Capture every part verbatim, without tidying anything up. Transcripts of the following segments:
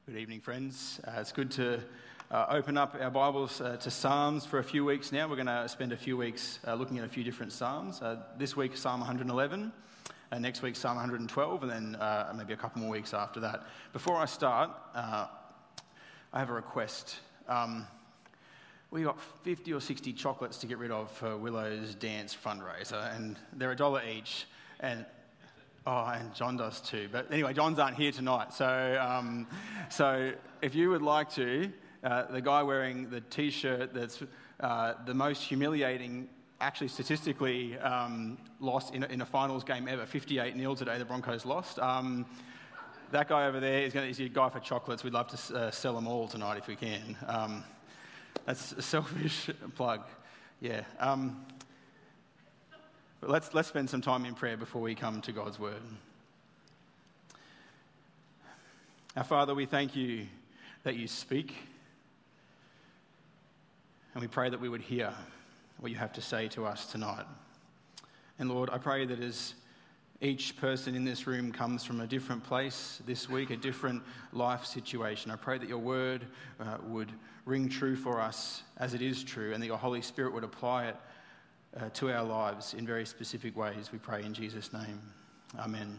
Good evening, friends. Uh, it's good to uh, open up our Bibles uh, to Psalms for a few weeks now. We're going to spend a few weeks uh, looking at a few different Psalms. Uh, this week, Psalm one eleven, uh, next week, Psalm one twelve, and then uh, maybe a couple more weeks after that. Before I start, uh, I have a request. Um, we got fifty or sixty chocolates to get rid of for Willow's dance fundraiser, and they're a dollar each. And Oh, and John does too. But anyway, John's aren't here tonight. So um, so if you would like to, uh, the guy wearing the T-shirt that's uh, the most humiliating, actually statistically um, lost in a, in a finals game ever, fifty-eight nil today, the Broncos lost. Um, that guy over there is, gonna, is your guy for chocolates. We'd love to uh, sell them all tonight if we can. Um, that's a selfish plug. Yeah. Um, But let's, let's spend some time in prayer before we come to God's word. Our Father, we thank you that you speak, and we pray that we would hear what you have to say to us tonight. And Lord, I pray that as each person in this room comes from a different place this week, a different life situation, I pray that your word uh, would ring true for us as it is true, and that your Holy Spirit would apply it Uh, to our lives in very specific ways, we pray in Jesus' name. Amen.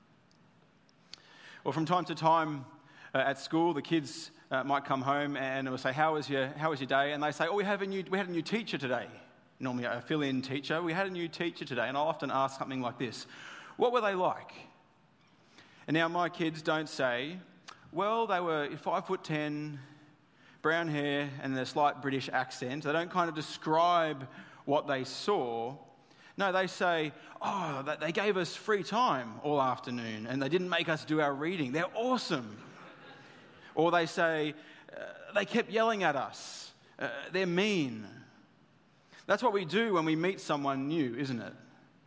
Well, from time to time uh, at school, the kids uh, might come home and will say, "How was your How was your day?" And they say, "Oh, we have a new we had a new teacher today." Normally, a fill-in teacher. We had a new teacher today, and I'll often ask something like this: "What were they like?" And now my kids don't say, "Well, they were five foot ten, brown hair, and a slight British accent." They don't kind of describe what they saw. No, they say, "Oh, they gave us free time all afternoon and they didn't make us do our reading. They're awesome." Or they say, uh, "They kept yelling at us. Uh, they're mean." That's what we do when we meet someone new, isn't it?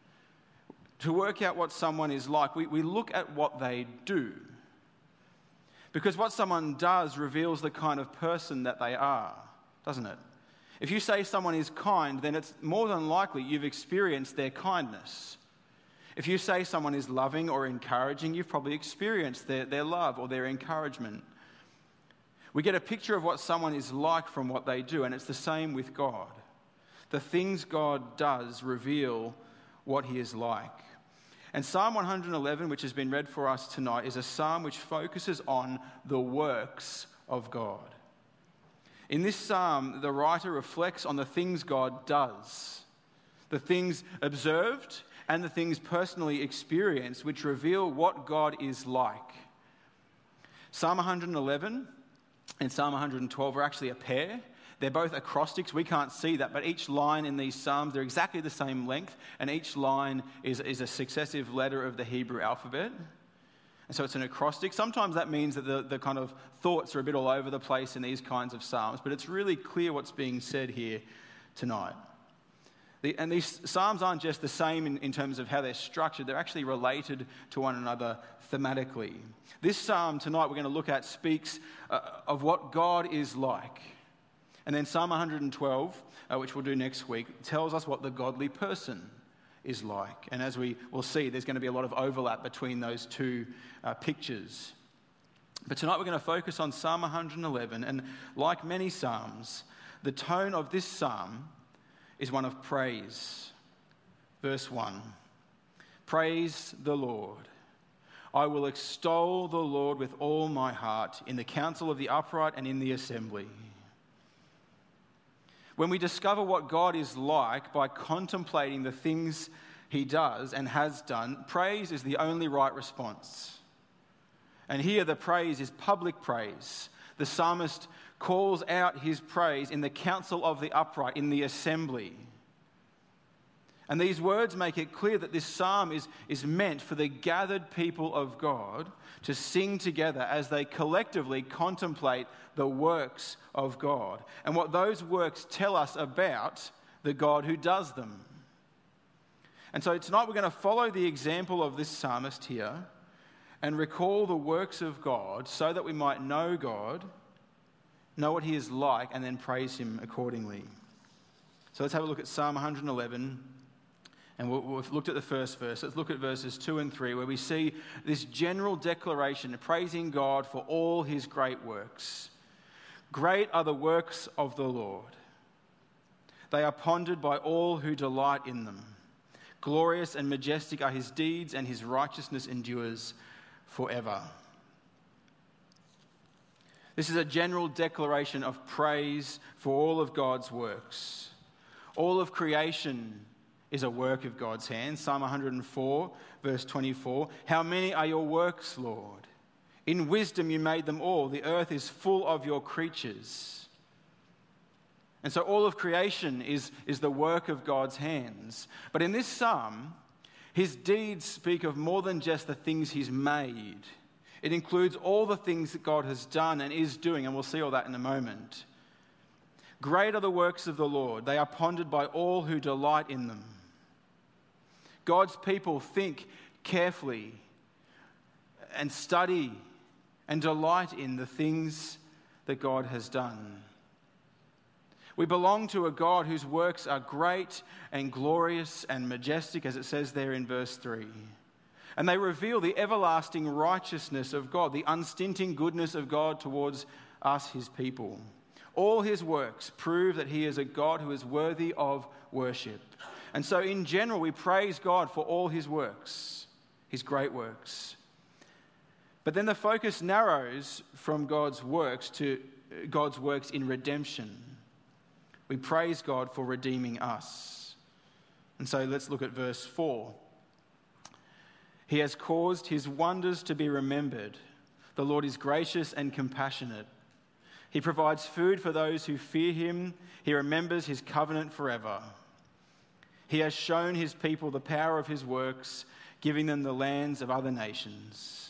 To work out what someone is like, we, we look at what they do. Because what someone does reveals the kind of person that they are, doesn't it? If you say someone is kind, then it's more than likely you've experienced their kindness. If you say someone is loving or encouraging, you've probably experienced their, their love or their encouragement. We get a picture of what someone is like from what they do, and it's the same with God. The things God does reveal what he is like. And Psalm one eleven, which has been read for us tonight, is a psalm which focuses on the works of God. In this psalm, the writer reflects on the things God does, the things observed and the things personally experienced, which reveal what God is like. Psalm one eleven and Psalm one twelve are actually a pair. They're both acrostics. We can't see that, but each line in these psalms, they're exactly the same length, and each line is, is a successive letter of the Hebrew alphabet. And so it's an acrostic. Sometimes that means that the, the kind of thoughts are a bit all over the place in these kinds of psalms, but it's really clear what's being said here tonight. The, and these psalms aren't just the same in, in terms of how they're structured, they're actually related to one another thematically. This psalm tonight we're going to look at speaks uh, of what God is like. And then Psalm one twelve, uh, which we'll do next week, tells us what the godly person is like. And as we will see, there's going to be a lot of overlap between those two uh, pictures. But tonight we're going to focus on Psalm one eleven, and like many psalms, the tone of this psalm is one of praise. Verse one, "Praise the Lord. I will extol the Lord with all my heart in the council of the upright and in the assembly." When we discover what God is like by contemplating the things he does and has done, praise is the only right response. And here the praise is public praise. The psalmist calls out his praise in the council of the upright, in the assembly. And these words make it clear that this psalm is, is meant for the gathered people of God to sing together as they collectively contemplate the works of God and what those works tell us about the God who does them. And so tonight we're going to follow the example of this psalmist here and recall the works of God so that we might know God, know what he is like, and then praise him accordingly. So let's have a look at Psalm one eleven And we've looked at the first verse. Let's look at verses two and three, where we see this general declaration praising God for all his great works. Great are the works of the Lord. They are pondered by all who delight in them. Glorious and majestic are his deeds, and his righteousness endures forever. This is a general declaration of praise for all of God's works. All of creation is a work of God's hands. Psalm one hundred four, verse twenty-four. How many are your works, Lord? In wisdom you made them all. The earth is full of your creatures. And so all of creation is, is the work of God's hands. But in this psalm, his deeds speak of more than just the things he's made. It includes all the things that God has done and is doing, and we'll see all that in a moment. Great are the works of the Lord. They are pondered by all who delight in them. God's people think carefully and study and delight in the things that God has done. We belong to a God whose works are great and glorious and majestic, as it says there in verse three. And they reveal the everlasting righteousness of God, the unstinting goodness of God towards us, his people. All his works prove that he is a God who is worthy of worship. And so in general, we praise God for all his works, his great works. But then the focus narrows from God's works to God's works in redemption. We praise God for redeeming us. And so let's look at verse four. He has caused his wonders to be remembered. The Lord is gracious and compassionate. He provides food for those who fear him. He remembers his covenant forever. He has shown his people the power of his works, giving them the lands of other nations.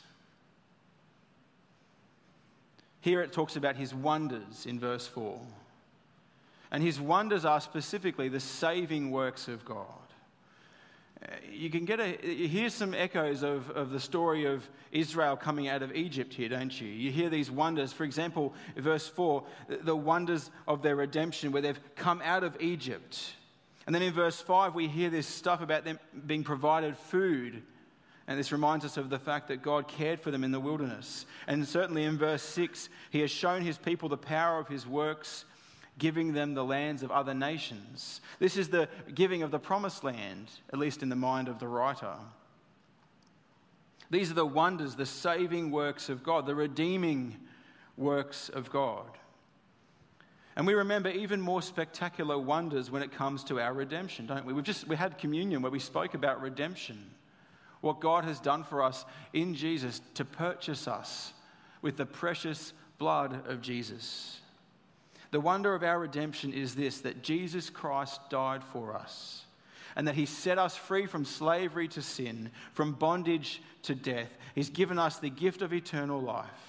Here it talks about his wonders in verse four. And his wonders are specifically the saving works of God. You can get a, you hear some echoes of, of the story of Israel coming out of Egypt here, don't you? You hear these wonders. For example, verse four, the wonders of their redemption where they've come out of Egypt. And then in verse five, we hear this stuff about them being provided food. And this reminds us of the fact that God cared for them in the wilderness. And certainly in verse six, he has shown his people the power of his works, giving them the lands of other nations. This is the giving of the promised land, at least in the mind of the writer. These are the wonders, the saving works of God, the redeeming works of God. And we remember even more spectacular wonders when it comes to our redemption, don't we? We've just we had communion where we spoke about redemption, what God has done for us in Jesus to purchase us with the precious blood of Jesus. The wonder of our redemption is this, that Jesus Christ died for us and that he set us free from slavery to sin, from bondage to death. He's given us the gift of eternal life.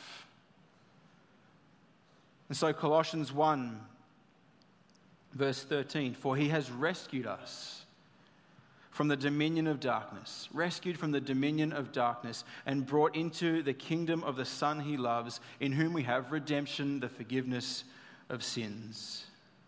And so Colossians one, verse thirteen, for he has rescued us from the dominion of darkness, rescued from the dominion of darkness, and brought into the kingdom of the Son he loves, in whom we have redemption, the forgiveness of sins.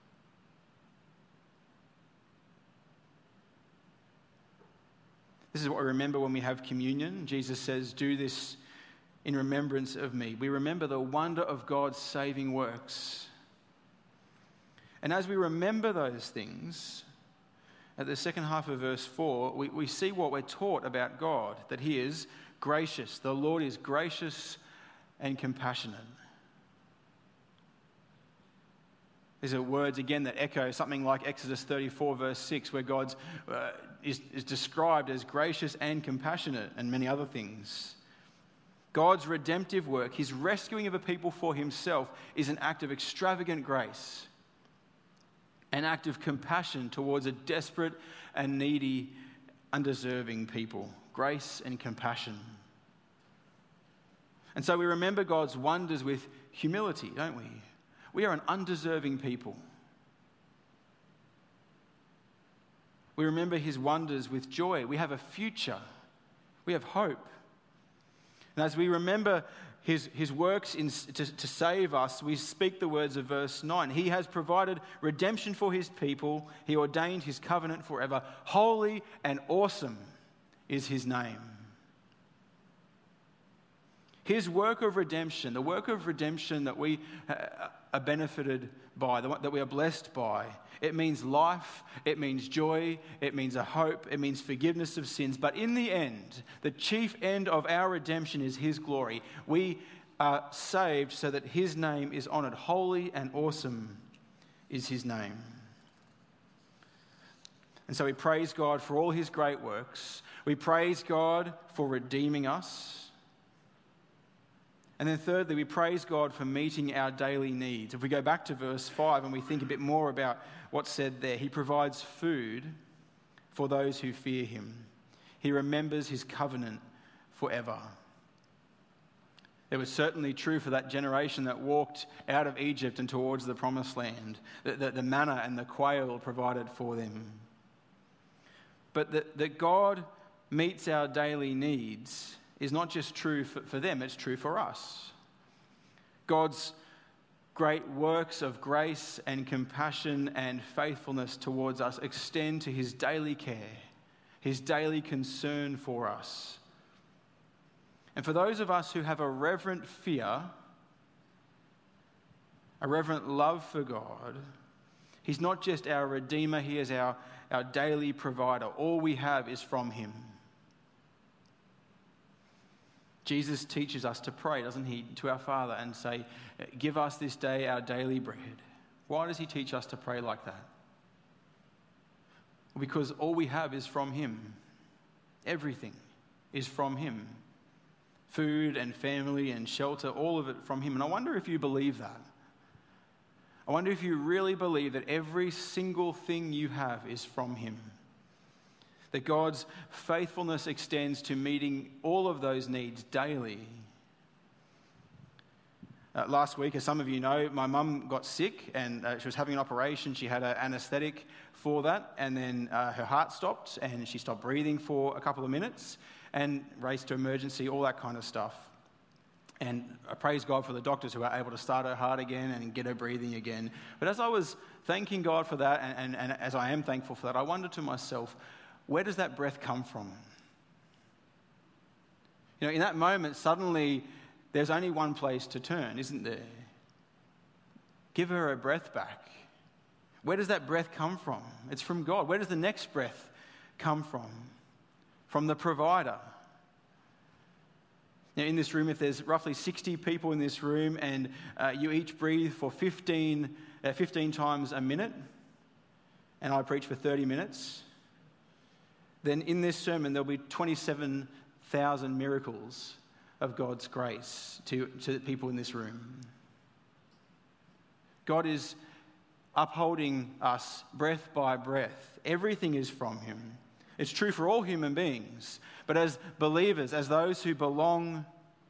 This is what we remember when we have communion. Jesus says, do this in remembrance of me. We remember the wonder of God's saving works. And as we remember those things, at the second half of verse four, we, we see what we're taught about God, that he is gracious. The Lord is gracious and compassionate. These are words, again, that echo something like Exodus thirty-four, verse six, where God uh, is, is described as gracious and compassionate, and many other things. God's redemptive work, his rescuing of a people for himself, is an act of extravagant grace, an act of compassion towards a desperate and needy, undeserving people. Grace and compassion. And so we remember God's wonders with humility, don't we? We are an undeserving people. We remember his wonders with joy. We have a future. We have hope. And as we remember his, his works in, to, to save us, we speak the words of verse nine. He has provided redemption for his people. He ordained his covenant forever. Holy and awesome is his name. His work of redemption, the work of redemption that we are benefited by, that we are blessed by, it means life, it means joy, it means a hope, it means forgiveness of sins. But in the end, the chief end of our redemption is his glory. We are saved so that his name is honored. Holy and awesome is his name. And so we praise God for all his great works. We praise God for redeeming us. And then thirdly, we praise God for meeting our daily needs. If we go back to verse five and we think a bit more about what's said there, he provides food for those who fear him. He remembers his covenant forever. It was certainly true for that generation that walked out of Egypt and towards the promised land. The, the, the manna and the quail provided for them. But that, that God meets our daily needs is not just true for, for them, it's true for us. God's great works of grace and compassion and faithfulness towards us extend to his daily care, his daily concern for us. And for those of us who have a reverent fear, a reverent love for God, he's not just our Redeemer, he is our, our daily provider. All we have is from him. Jesus teaches us to pray, doesn't he, to our Father and say, give us this day our daily bread. Why does he teach us to pray like that? Well, because all we have is from him. Everything is from him. Food and family and shelter, all of it from him. And I wonder if you believe that. I wonder if you really believe that every single thing you have is from him. That God's faithfulness extends to meeting all of those needs daily. Uh, last week, as some of you know, my mum got sick and uh, she was having an operation. She had an anaesthetic for that, and then uh, her heart stopped and she stopped breathing for a couple of minutes and raced to emergency, all that kind of stuff. And I praise God for the doctors who were able to start her heart again and get her breathing again. But as I was thanking God for that, and, and, and as I am thankful for that, I wondered to myself, where does that breath come from? You know, in that moment, suddenly there's only one place to turn, isn't there? Give her her breath back. Where does that breath come from? It's from God. Where does the next breath come from? From the provider. Now, in this room, if there's roughly sixty people in this room and uh, you each breathe for fifteen, uh, fifteen times a minute, and I preach for thirty minutes, then in this sermon there'll be twenty-seven thousand miracles of God's grace to, to people in this room. God is upholding us breath by breath. Everything is from him. It's true for all human beings. But as believers, as those who belong,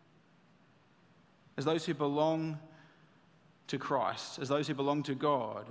as those who belong to Christ, as those who belong to God,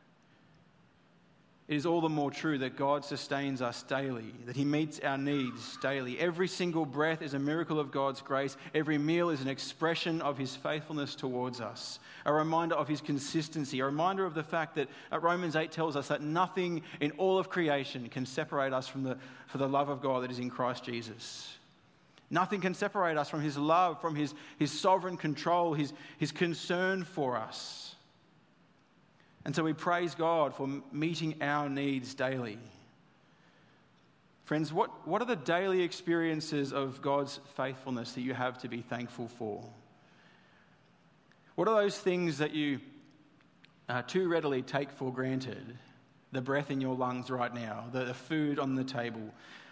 it is all the more true that God sustains us daily, that he meets our needs daily. Every single breath is a miracle of God's grace. Every meal is an expression of his faithfulness towards us, a reminder of his consistency, a reminder of the fact that Romans eight tells us that nothing in all of creation can separate us from the, for the love of God that is in Christ Jesus. Nothing can separate us from his love, from his, his sovereign control, his, his concern for us. And so we praise God for meeting our needs daily. Friends, what, what are the daily experiences of God's faithfulness that you have to be thankful for? What are those things that you uh, too readily take for granted? The breath in your lungs right now, the, the food on the table,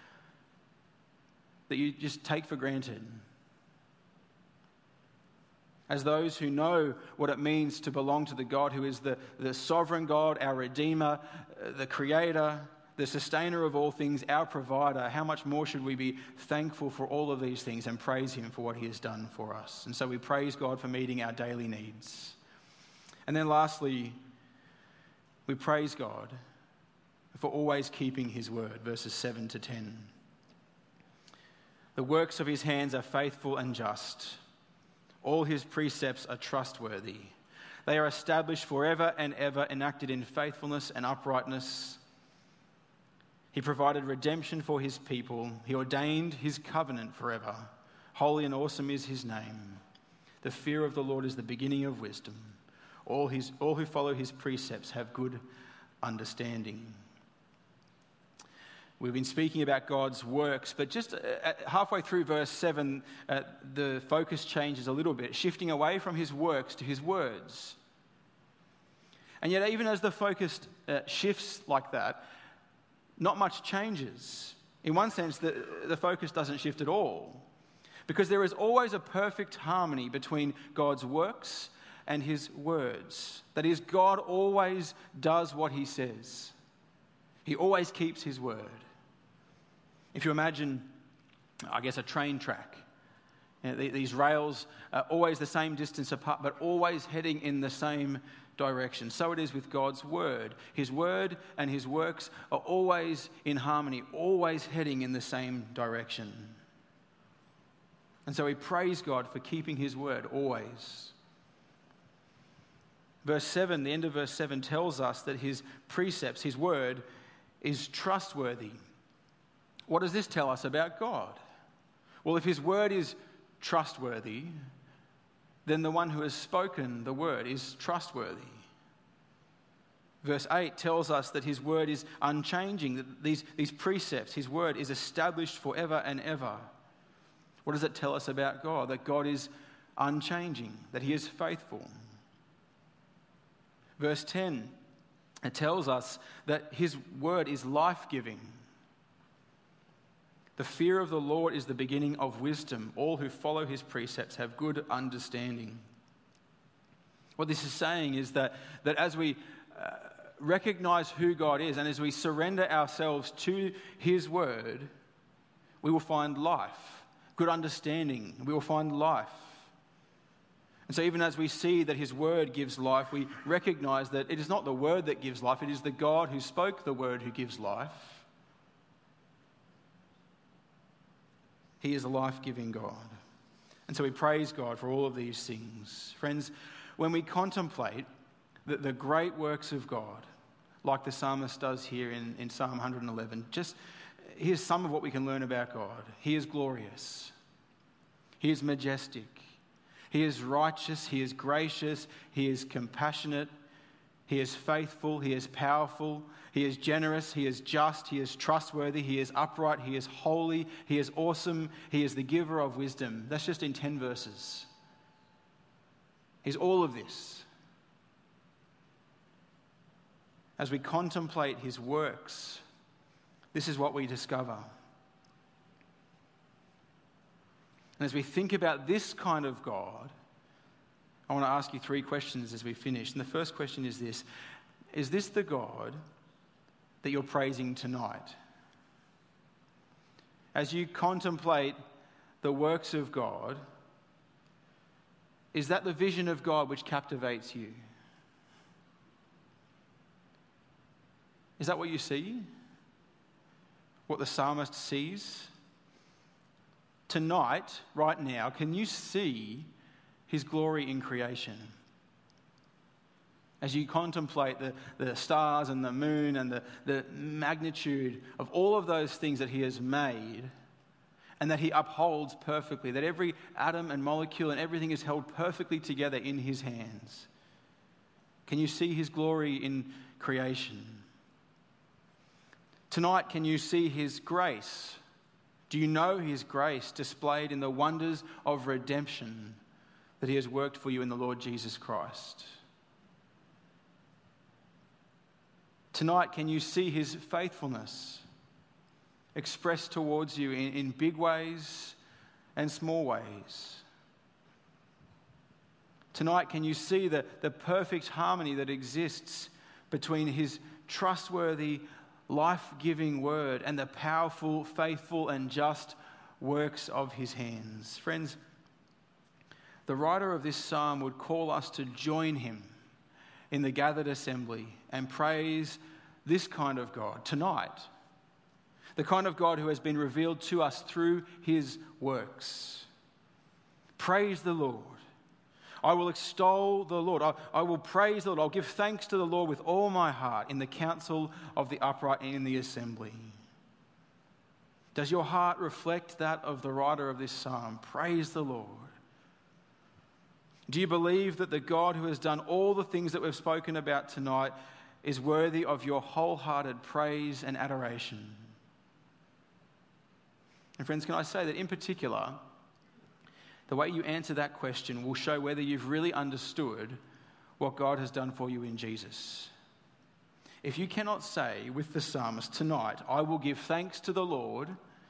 that you just take for granted. As those who know what it means to belong to the God who is the, the sovereign God, our Redeemer, the Creator, the sustainer of all things, our provider, how much more should we be thankful for all of these things and praise him for what he has done for us? And so we praise God for meeting our daily needs. And then lastly, we praise God for always keeping his word, verses seven to ten. The works of his hands are faithful and just. All his precepts are trustworthy. They are established forever and ever, enacted in faithfulness and uprightness. He provided redemption for his people. He ordained his covenant forever. Holy and awesome is his name. The fear of the Lord is the beginning of wisdom. All, his, all who follow his precepts have good understanding. We've been speaking about God's works, but just halfway through verse seven, uh, the focus changes a little bit, shifting away from his works to his words. And yet, even as the focus uh, shifts like that, not much changes. In one sense, the, the focus doesn't shift at all, because there is always a perfect harmony between God's works and his words. That is, God always does what he says. He always keeps his word. If you imagine, I guess, a train track, you know, these rails are always the same distance apart, but always heading in the same direction. So it is with God's word. His word and his works are always in harmony, always heading in the same direction. And so we praise God for keeping his word always. Verse seven, the end of verse seven tells us that his precepts, his word, is trustworthy. What does this tell us about God? Well, if his word is trustworthy, then the one who has spoken the word is trustworthy. Verse eight tells us that his word is unchanging, that these, these precepts, his word is established forever and ever. What does it tell us about God? That God is unchanging, that he is faithful. Verse ten, it tells us that his word is life-giving. The fear of the Lord is the beginning of wisdom. All who follow his precepts have good understanding. What this is saying is that, that as we uh, recognize who God is and as we surrender ourselves to his word, we will find life, good understanding. We will find life. And so even as we see that his word gives life, we recognize that it is not the word that gives life, it is the God who spoke the word who gives life. He is a life-giving God. And so we praise God for all of these things. Friends, when we contemplate the, the great works of God, like the psalmist does here in, in Psalm one eleven, just here's some of what we can learn about God. He is glorious. He is majestic. He is righteous. He is gracious. He is compassionate. He is faithful. He is powerful. He is generous. He is just. He is trustworthy. He is upright. He is holy. He is awesome. He is the giver of wisdom. That's just in ten verses. He's all of this. As we contemplate his works, this is what we discover. And as we think about this kind of God, I want to ask you three questions as we finish. And the first question is this: is this the God that you're praising tonight? As you contemplate the works of God, is that the vision of God which captivates you? Is that what you see? What the psalmist sees? Tonight, right now, can you see his glory in creation? As you contemplate the, the stars and the moon and the, the magnitude of all of those things that he has made and that he upholds perfectly, that every atom and molecule and everything is held perfectly together in his hands. Can you see his glory in creation? Tonight, can you see his grace? Do you know his grace displayed in the wonders of redemption that he has worked for you in the Lord Jesus Christ? Tonight, can you see his faithfulness expressed towards you in, in big ways and small ways? Tonight, can you see the, the perfect harmony that exists between his trustworthy, life-giving word and the powerful, faithful, and just works of his hands? Friends, the writer of this psalm would call us to join him in the gathered assembly and praise this kind of God tonight. The kind of God who has been revealed to us through his works. Praise the Lord. I will extol the Lord. I, I will praise the Lord. I'll give thanks to the Lord with all my heart in the council of the upright and in the assembly. Does your heart reflect that of the writer of this psalm? Praise the Lord. Do you believe that the God who has done all the things that we've spoken about tonight is worthy of your wholehearted praise and adoration? And friends, can I say that in particular, the way you answer that question will show whether you've really understood what God has done for you in Jesus. If you cannot say with the psalmist tonight, I will give thanks to the Lord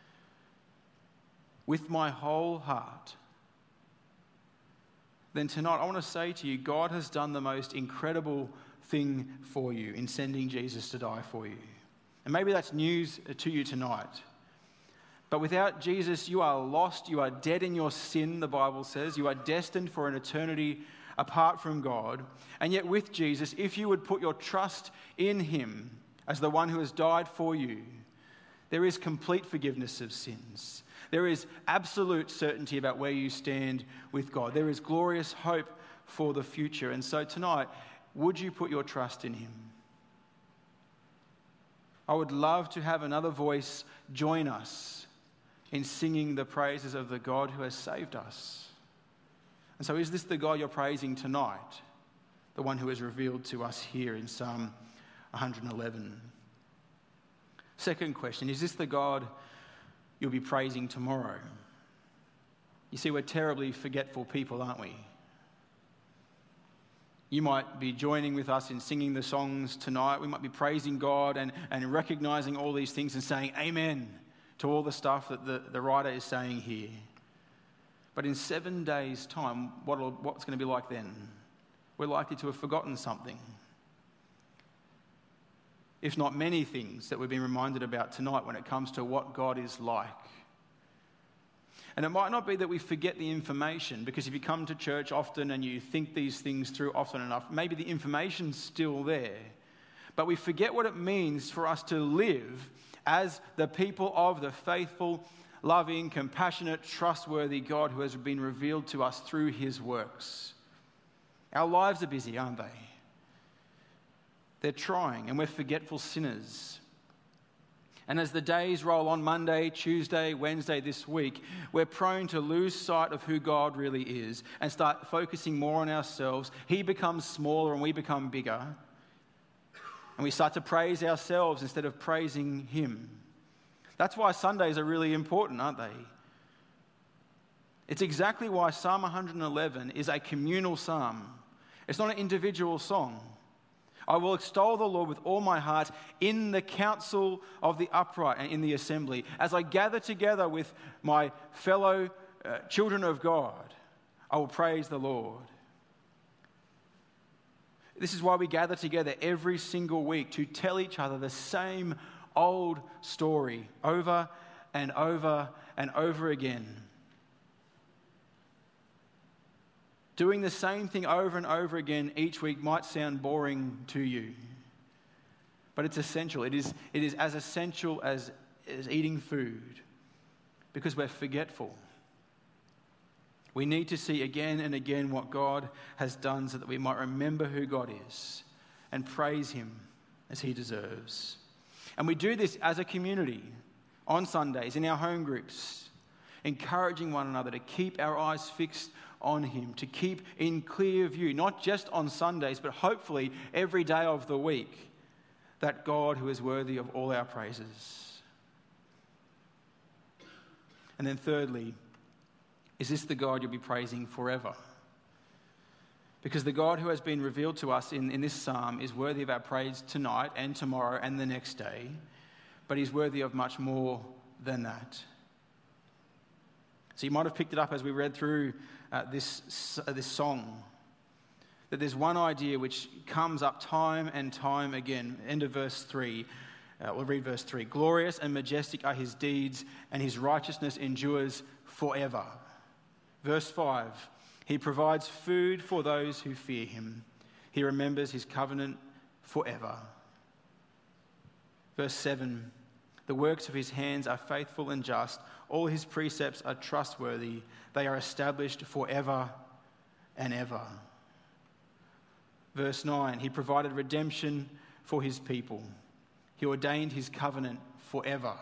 with my whole heart, then tonight I want to say to you, God has done the most incredible thing for you in sending Jesus to die for you. And maybe that's news to you tonight. But without Jesus, you are lost. You are dead in your sin, the Bible says. You are destined for an eternity apart from God. And yet with Jesus, if you would put your trust in him as the one who has died for you, there is complete forgiveness of sins. There is absolute certainty about where you stand with God. There is glorious hope for the future. And so tonight, would you put your trust in him? I would love to have another voice join us in singing the praises of the God who has saved us. And so is this the God you're praising tonight? The one who is revealed to us here in Psalm one eleven. Second question, is this the God you'll be praising tomorrow? You see, we're terribly forgetful people, aren't we? You might be joining with us in singing the songs tonight. We might be praising God and, and recognizing all these things and saying amen to all the stuff that the, the writer is saying here. But in seven days' time, what what's going to be like then? We're likely to have forgotten something. If not many things that we've been reminded about tonight when it comes to what God is like. And it might not be that we forget the information, because if you come to church often and you think these things through often enough, maybe the information's still there. But we forget what it means for us to live as the people of the faithful, loving, compassionate, trustworthy God who has been revealed to us through his works. Our lives are busy, aren't they? They're trying, and we're forgetful sinners. And as the days roll on, Monday, Tuesday, Wednesday this week, we're prone to lose sight of who God really is and start focusing more on ourselves. He becomes smaller and we become bigger. And we start to praise ourselves instead of praising him. That's why Sundays are really important, aren't they? It's exactly why Psalm one eleven is a communal psalm. It's not an individual song. I will extol the Lord with all my heart in the council of the upright and in the assembly. As I gather together with my fellow uh, children of God, I will praise the Lord. This is why we gather together every single week to tell each other the same old story over and over and over again. Doing the same thing over and over again each week might sound boring to you, but it's essential. It is, it is as essential as, as eating food, because we're forgetful. We need to see again and again what God has done so that we might remember who God is and praise him as he deserves. And we do this as a community on Sundays in our home groups, encouraging one another to keep our eyes fixed on him, to keep in clear view, not just on Sundays, but hopefully every day of the week, that God who is worthy of all our praises. And then thirdly, is this the God you'll be praising forever? Because the God who has been revealed to us in, in this psalm is worthy of our praise tonight and tomorrow and the next day, but he's worthy of much more than that. So you might have picked it up as we read through uh, this, uh, this song, that there's one idea which comes up time and time again. End of verse three. Uh, we'll read verse three. Glorious and majestic are his deeds, and his righteousness endures forever. Verse five. He provides food for those who fear him. He remembers his covenant forever. Verse seven. The works of his hands are faithful and just. All his precepts are trustworthy. They are established forever and ever. Verse nine, he provided redemption for his people. He ordained his covenant forever.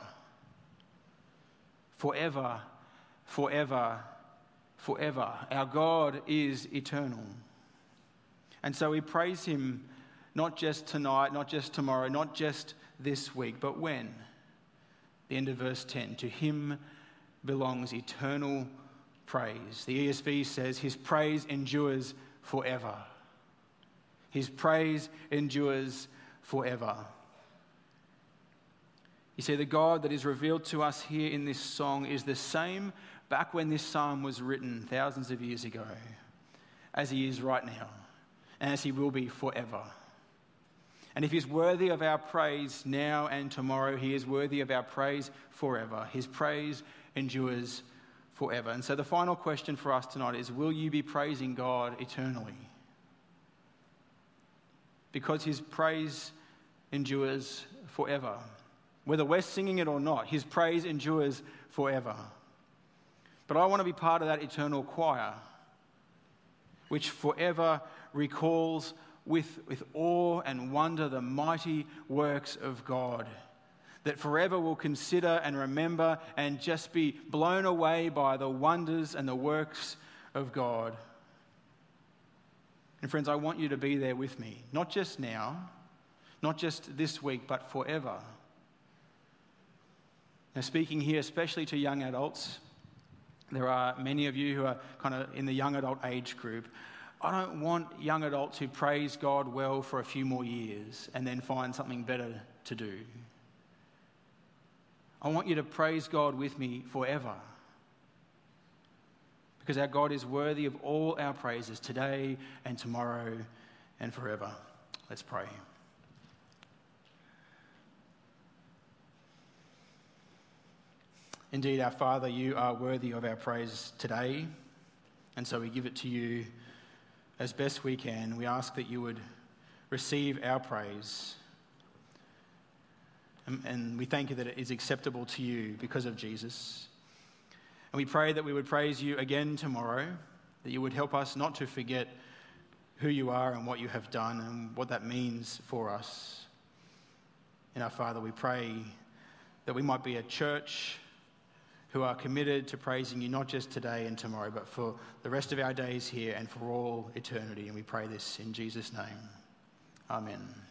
Forever, forever, forever. Our God is eternal. And so we praise him not just tonight, not just tomorrow, not just this week, but when? The end of verse ten. To him belongs eternal praise. The E S V says his praise endures forever. His praise endures forever. You see, the God that is revealed to us here in this song is the same back when this psalm was written thousands of years ago, as he is right now, and as he will be forever. And if he's worthy of our praise now and tomorrow, he is worthy of our praise forever. His praise endures forever. And so the final question for us tonight is, will you be praising God eternally? Because his praise endures forever. Whether we're singing it or not, his praise endures forever. But I want to be part of that eternal choir, which forever recalls with, with awe and wonder the mighty works of God, that forever will consider and remember and just be blown away by the wonders and the works of God. And friends, I want you to be there with me, not just now, not just this week, but forever. Now, speaking here especially to young adults, there are many of you who are kind of in the young adult age group. I don't want young adults who praise God well for a few more years and then find something better to do. I want you to praise God with me forever, because our God is worthy of all our praises today and tomorrow and forever. Let's pray. Indeed, our Father, you are worthy of our praise today, and so we give it to you as best we can. We ask that you would receive our praise, and, and we thank you that it is acceptable to you because of Jesus. And we pray that we would praise you again tomorrow, that you would help us not to forget who you are and what you have done and what that means for us. And our Father, we pray that we might be a church who are committed to praising you not just today and tomorrow, but for the rest of our days here and for all eternity. And we pray this in Jesus' name. Amen.